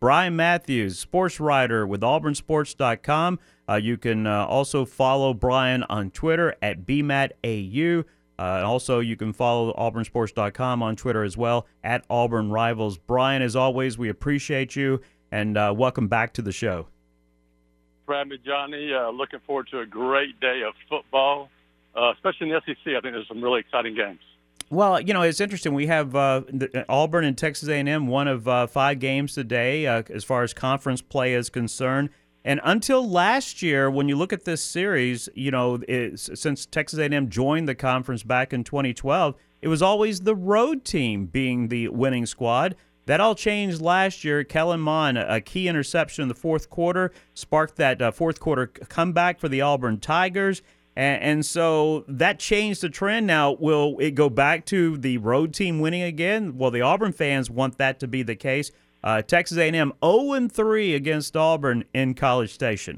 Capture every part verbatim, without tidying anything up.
Brian Matthews, sports writer with auburn sports dot com. Uh, you can uh, also follow Brian on Twitter at B M A T A U. Uh, and also, you can follow auburn sports dot com on Twitter as well, at Auburn Rivals. Brian, as always, we appreciate you, and uh, welcome back to the show. For having me, Johnny. Uh, looking forward to a great day of football, uh, especially in the S E C. I think there's some really exciting games. Well, you know, it's interesting. We have uh, the, Auburn and Texas A and M, one of uh, five games today uh, as far as conference play is concerned. And until last year, when you look at this series, you know, it, since Texas A and M joined the conference back in twenty twelve, it was always the road team being the winning squad. That all changed last year. Kellen Mond, a key interception in the fourth quarter, sparked that uh, fourth quarter comeback for the Auburn Tigers. And, and so that changed the trend. Now, will it go back to the road team winning again? Well, the Auburn fans want that to be the case. Uh, Texas A and M oh and three against Auburn in College Station.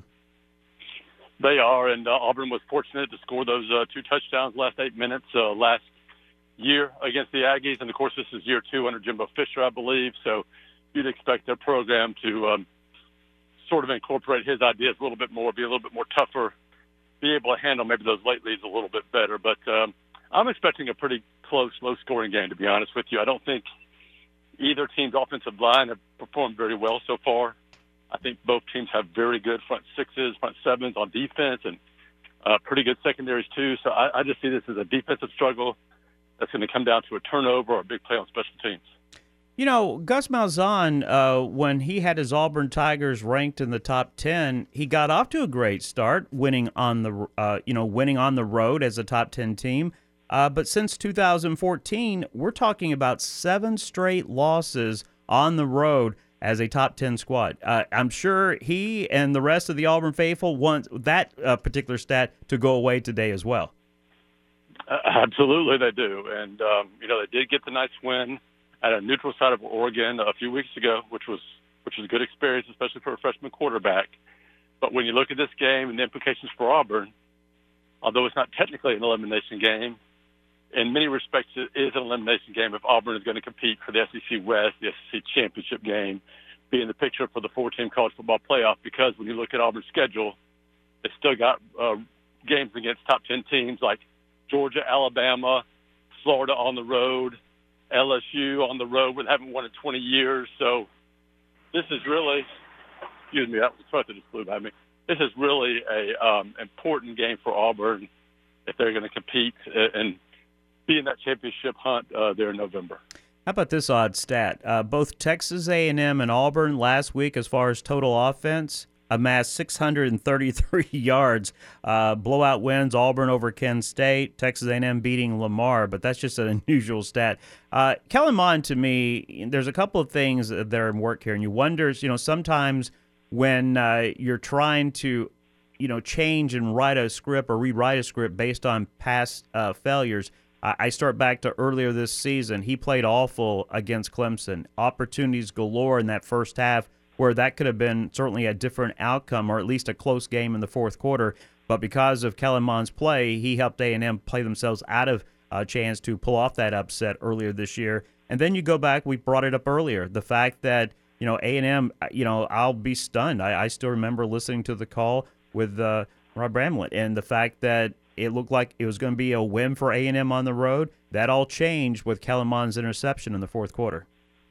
They are, and uh, Auburn was fortunate to score those uh, two touchdowns last eight minutes uh, last year against the Aggies. And, of course, this is year two under Jimbo Fisher, I believe. So you'd expect their program to um, sort of incorporate his ideas a little bit more, be a little bit more tougher, be able to handle maybe those late leads a little bit better. But um, I'm expecting a pretty close, low-scoring game, to be honest with you. I don't think either team's offensive line have performed very well so far. I think both teams have very good front sixes, front sevens on defense, and uh, pretty good secondaries too. So I, I just see this as a defensive struggle that's going to come down to a turnover or a big play on special teams. You know, Gus Malzahn, uh, when he had his Auburn Tigers ranked in the top ten, he got off to a great start, winning on the uh, you know winning on the road as a top ten team. Uh, but since two thousand fourteen, we're talking about seven straight losses on the road as a top ten squad. Uh, I'm sure he and the rest of the Auburn faithful want that uh, particular stat to go away today as well. Uh, absolutely, they do. And, um, you know, they did get the nice win at a neutral site of Oregon a few weeks ago, which was which was a good experience, especially for a freshman quarterback. But when you look at this game and the implications for Auburn, although it's not technically an elimination game, in many respects it is an elimination game if Auburn is going to compete for the S E C West, the S E C championship game, be in the picture for the four-team college football playoff, because when you look at Auburn's schedule, they still got uh, games against top ten teams like Georgia, Alabama, Florida on the road, L S U on the road, where they haven't won in twenty years. So this is really, excuse me, that was supposed to just flew by me. This is really a um, important game for Auburn if they're going to compete and be in that championship hunt uh, there in November. How about this odd stat? Uh, both Texas A and M and Auburn last week, as far as total offense, amassed six hundred thirty-three yards. Uh, blowout wins, Auburn over Kent State, Texas A and M beating Lamar, but that's just an unusual stat. Uh, Kellen Mond, to me, there's a couple of things that are in work here, and you wonder, you know, sometimes when uh, you're trying to, you know, change and write a script or rewrite a script based on past uh, failures. I start back to earlier this season. He played awful against Clemson. Opportunities galore in that first half where that could have been certainly a different outcome or at least a close game in the fourth quarter. But because of Kellen Mond's play, he helped A and M play themselves out of a chance to pull off that upset earlier this year. And then you go back, we brought it up earlier, the fact that, you know, A and M, you know, I'll be stunned. I, I still remember listening to the call with uh, Rob Bramlett and the fact that it looked like it was going to be a win for A and M on the road. That all changed with Kellen Mond's interception in the fourth quarter.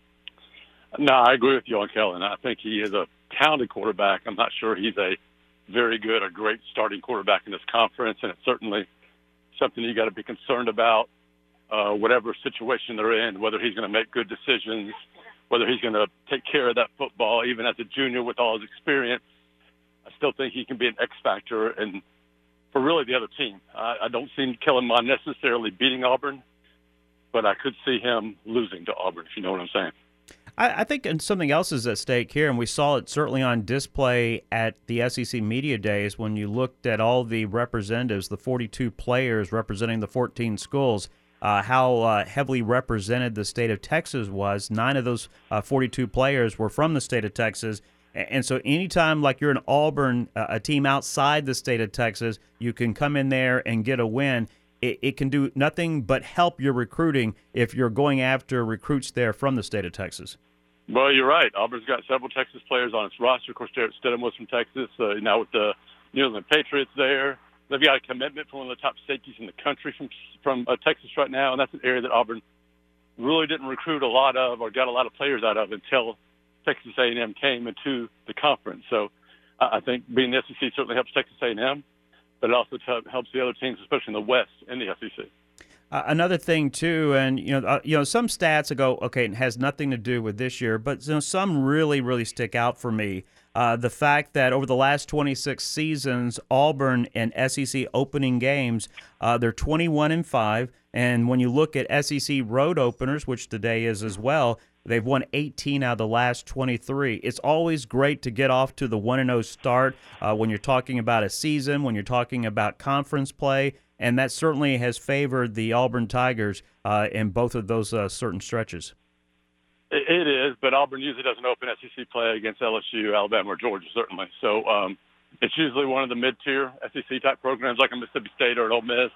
No, I agree with you on Kellen. I think he is a talented quarterback. I'm not sure he's a very good or great starting quarterback in this conference, and it's certainly something you got to be concerned about, uh, whatever situation they're in, whether he's going to make good decisions, whether he's going to take care of that football, even as a junior with all his experience. I still think he can be an X factor and for really the other team. I, I don't see Kellen Mond necessarily beating Auburn, but I could see him losing to Auburn, if you know what I'm saying. I, I think something else is at stake here, and we saw it certainly on display at the S E C Media Days when you looked at all the representatives, the forty-two players representing the fourteen schools, uh, how uh, heavily represented the state of Texas was. Nine of those uh, forty-two players were from the state of Texas. And so anytime, like you're an Auburn, uh, a team outside the state of Texas, you can come in there and get a win. It, it can do nothing but help your recruiting if you're going after recruits there from the state of Texas. Well, you're right. Auburn's got several Texas players on its roster. Of course, Jarrett Stidham was from Texas. Uh, now with the New England Patriots there, they've got a commitment from one of the top safeties in the country from from uh, Texas right now, and that's an area that Auburn really didn't recruit a lot of or got a lot of players out of until Texas A and M came into the conference. So uh, I think being the S E C certainly helps Texas A and M, but it also t- helps the other teams, especially in the West, in the S E C. Uh, another thing too, and you know, uh, you know, some stats that go, okay, it has nothing to do with this year, but you know, some really, really stick out for me. Uh, the fact that over the last twenty-six seasons, Auburn in S E C opening games, uh, they're twenty-one and five, and when you look at S E C road openers, which today is as well, they've won eighteen out of the last twenty-three. It's always great to get off to the one and oh start uh, when you're talking about a season, when you're talking about conference play. And that certainly has favored the Auburn Tigers uh, in both of those uh, certain stretches. It is, but Auburn usually doesn't open S E C play against L S U, Alabama, or Georgia, certainly. So um, it's usually one of the mid-tier S E C-type programs like a Mississippi State or an Ole Miss.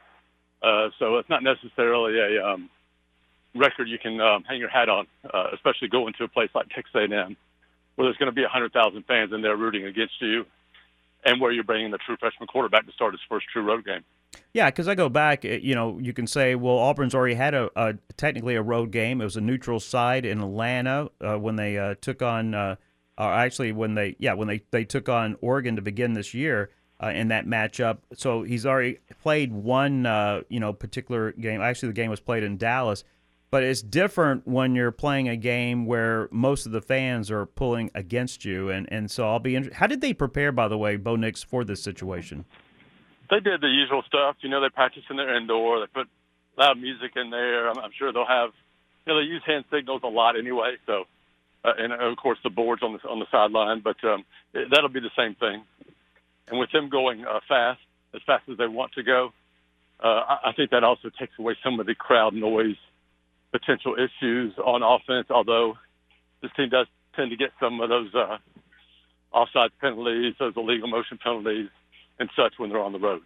Uh, so it's not necessarily a um, record you can um, hang your hat on, uh, especially going to a place like Texas A and M, where there's going to be one hundred thousand fans in there rooting against you, and where you're bringing the true freshman quarterback to start his first true road game. Yeah, because I go back, you know, you can say, well, Auburn's already had a, a technically a road game. It was a neutral side in Atlanta uh, when they uh, took on, uh, or actually when they, yeah, when they, they took on Oregon to begin this year uh, in that matchup. So he's already played one, uh, you know, particular game. Actually, the game was played in Dallas. But it's different when you're playing a game where most of the fans are pulling against you. And, and so I'll be interested. How did they prepare, by the way, Bo Nix, for this situation? They did the usual stuff. You know, they practice in their indoor. They put loud music in there. I'm, I'm sure they'll have, you know, they use hand signals a lot anyway. So, uh, and of course the boards on the on the sideline. But um, it, that'll be the same thing. And with them going uh, fast, as fast as they want to go, uh, I, I think that also takes away some of the crowd noise, potential issues on offense. Although this team does tend to get some of those uh, offside penalties, those illegal motion penalties, and such when they're on the road.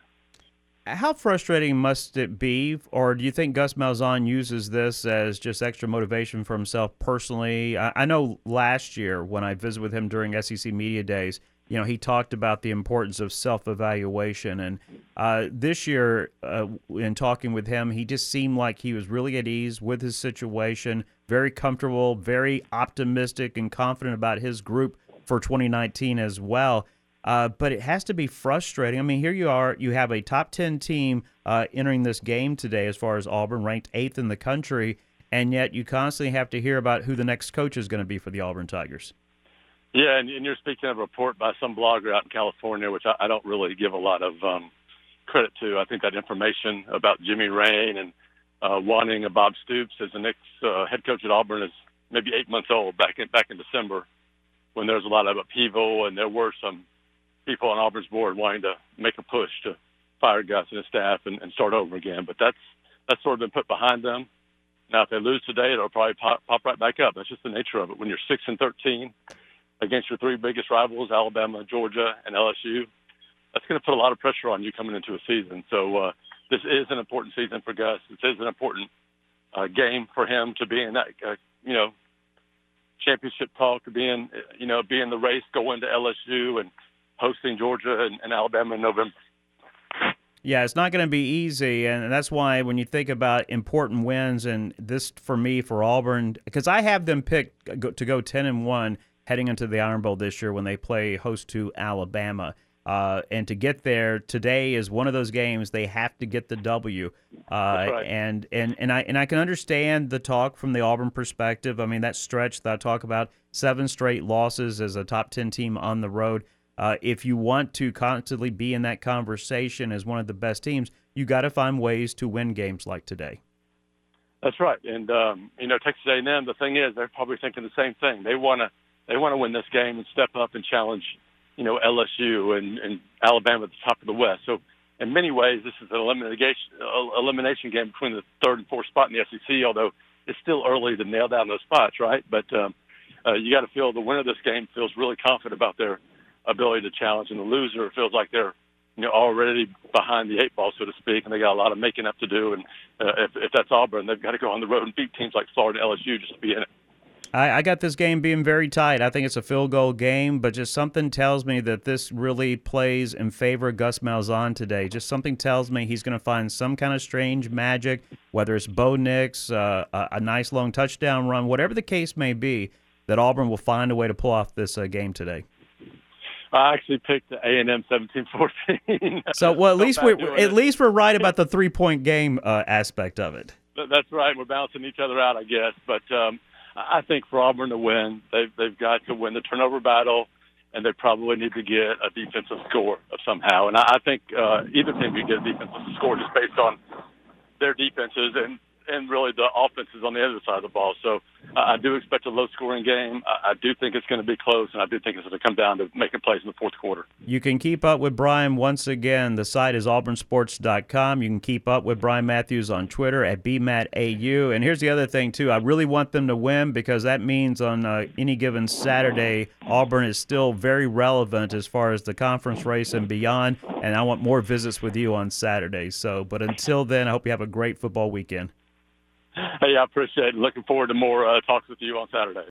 How frustrating must it be, or do you think Gus Malzahn uses this as just extra motivation for himself personally? I, I know last year when I visited with him during S E C Media Days, you know, he talked about the importance of self-evaluation, and uh, this year, uh, in talking with him, he just seemed like he was really at ease with his situation, very comfortable, very optimistic and confident about his group for twenty nineteen as well. Uh, but it has to be frustrating. I mean, here you are, you have a top ten team uh, entering this game today as far as Auburn, ranked eighth in the country, and yet you constantly have to hear about who the next coach is going to be for the Auburn Tigers. Yeah, and, and you're speaking of a report by some blogger out in California, which I, I don't really give a lot of um, credit to. I think that information about Jimmy Rain and uh, wanting a Bob Stoops as the next uh, head coach at Auburn is maybe eight months old back in, back in December when there was a lot of upheaval and there were some people on Auburn's board wanting to make a push to fire Gus and his staff and, and start over again. But that's that's sort of been put behind them. Now, if they lose today, it'll probably pop, pop right back up. That's just the nature of it. When you're six and thirteen against your three biggest rivals, Alabama, Georgia, and L S U, that's going to put a lot of pressure on you coming into a season. So uh, this is an important season for Gus. This is an important uh, game for him to be in that, uh, you know, championship talk, to be in, you know, be in the race, going to L S U and hosting Georgia and, and Alabama in November. Yeah, it's not going to be easy, and that's why when you think about important wins, and this for me for Auburn, because I have them picked to go ten and one heading into the Iron Bowl this year when they play host to Alabama, uh, and to get there today is one of those games they have to get the W. Uh, That's right. And and and I and I can understand the talk from the Auburn perspective. I mean, that stretch that I talk about, seven straight losses as a top ten team on the road. Uh, if you want to constantly be in that conversation as one of the best teams, you got to find ways to win games like today. That's right, and um, you know, Texas A and M. The thing is, they're probably thinking the same thing. They want to, they want to win this game and step up and challenge, you know, L S U and, and Alabama at the top of the West. So, in many ways, this is an elimination elimination game between the third and fourth spot in the S E C. Although it's still early to nail down those spots, right? But um, uh, you got to feel the winner of this game feels really confident about their ability to challenge, and the loser feels like they're, you know, already behind the eight ball, so to speak, and they got a lot of making up to do. And uh, if, if that's Auburn, they've got to go on the road and beat teams like Florida and L S U just to be in it. I, I got this game being very tight. I think it's a field goal game, but just something tells me that this really plays in favor of Gus Malzahn today. Just something tells me he's going to find some kind of strange magic, whether it's Bo Nix, uh, a, a nice long touchdown run, whatever the case may be, that Auburn will find a way to pull off this uh, game today. I actually picked A and M seventeen fourteen. So, well, at least we at least we're right about the three-point game uh, aspect of it. That's right. We're balancing each other out, I guess. But um, I think for Auburn to win, they've they've got to win the turnover battle, and they probably need to get a defensive score of somehow. And I, I think uh, either team could get a defensive score just based on their defenses and. and really the offenses on the other side of the ball. So uh, I do expect a low-scoring game. I, I do think it's going to be close, and I do think it's going to come down to making plays in the fourth quarter. You can keep up with Brian once again. The site is auburn sports dot com. You can keep up with Brian Matthews on Twitter at B Matt A U. And here's the other thing, too. I really want them to win because that means on uh, any given Saturday, Auburn is still very relevant as far as the conference race and beyond. And I want more visits with you on Saturday. So, but until then, I hope you have a great football weekend. Hey, I appreciate it. Looking forward to more uh, talks with you on Saturday.